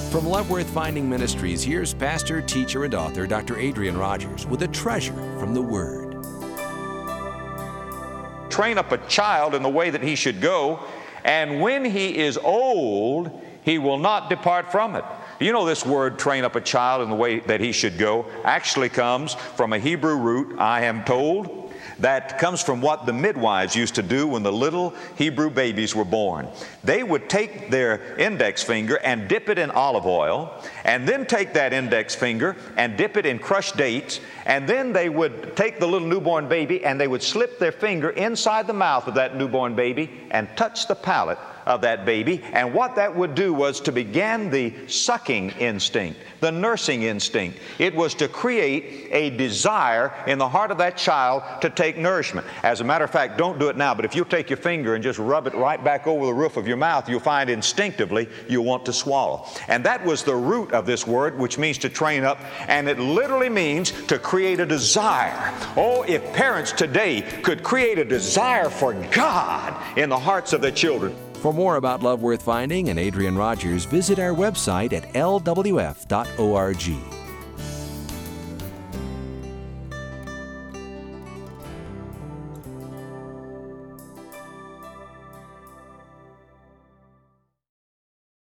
From Love Worth Finding Ministries, here's pastor, teacher, and author Dr. Adrian Rogers with a treasure from the Word. Train up a child in the way that he should go, and when he is old, he will not depart from it. You know, this word, train up a child in the way that he should go, actually comes from a Hebrew root, I am told, that comes from what the midwives used to do when the little Hebrew babies were born. They would take their index finger and dip it in olive oil, and then take that index finger and dip it in crushed dates, and then they would take the little newborn baby and they would slip their finger inside the mouth of that newborn baby and touch the palate of that baby. And what that would do was to begin the sucking instinct, the nursing instinct. It was to create a desire in the heart of that child to take nourishment. As a matter of fact, don't do it now, but if you take your finger and just rub it right back over the roof of your mouth, you'll find instinctively you'll want to swallow. And that was the root of this word, which means to train up, and it literally means to create a desire. Oh, if parents today could create a desire for God in the hearts of their children. For more about Love Worth Finding and Adrian Rogers, visit our website at lwf.org.